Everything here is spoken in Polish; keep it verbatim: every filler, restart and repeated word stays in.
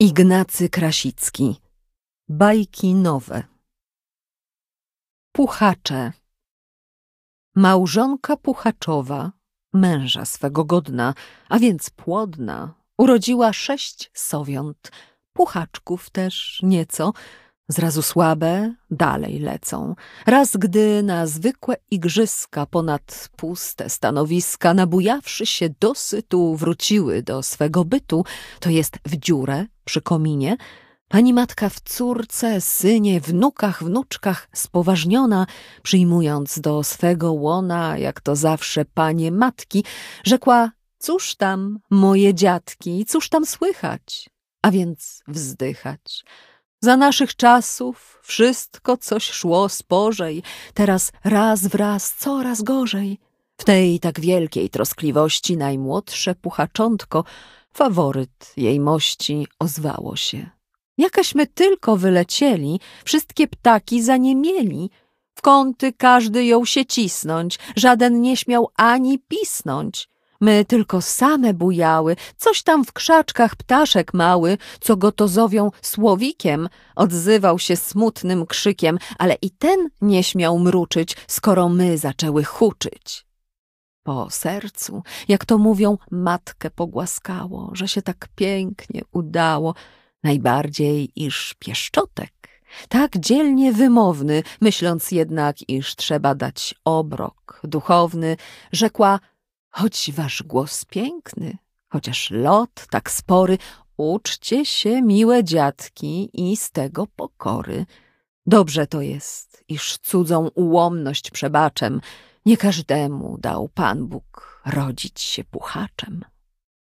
Ignacy Krasicki. Bajki nowe. Puchacze. Małżonka Puchaczowa, męża swego godna, a więc płodna, urodziła sześć sowiąt, puchaczków też nieco, zrazu słabe dalej lecą. Raz gdy na zwykłe igrzyska ponad puste stanowiska, nabujawszy się dosytu, wróciły do swego bytu, to jest w dziurę przy kominie, pani matka w córce, synie, wnukach, wnuczkach spoważniona, przyjmując do swego łona, jak to zawsze panie matki, rzekła: cóż tam, moje dziadki, cóż tam słychać? A więc wzdychać. Za naszych czasów wszystko coś szło spożej, teraz raz wraz coraz gorzej. W tej tak wielkiej troskliwości najmłodsze puchaczątko, faworyt jej mości, ozwało się. Jakaśmy tylko wylecieli, wszystkie ptaki zaniemieli. W kąty każdy jął się cisnąć, żaden nie śmiał ani pisnąć. My tylko same bujały, coś tam w krzaczkach ptaszek mały, co go to zowią słowikiem, odzywał się smutnym krzykiem, ale i ten nie śmiał mruczyć, skoro my zaczęły huczyć. Po sercu, jak to mówią, matkę pogłaskało, że się tak pięknie udało, najbardziej iż pieszczotek, tak dzielnie wymowny, myśląc jednak, iż trzeba dać obrok duchowny, rzekła: choć wasz głos piękny, chociaż lot tak spory, uczcie się, miłe dziadki, i z tego pokory. Dobrze to jest, iż cudzą ułomność przebaczem, nie każdemu dał Pan Bóg rodzić się puchaczem.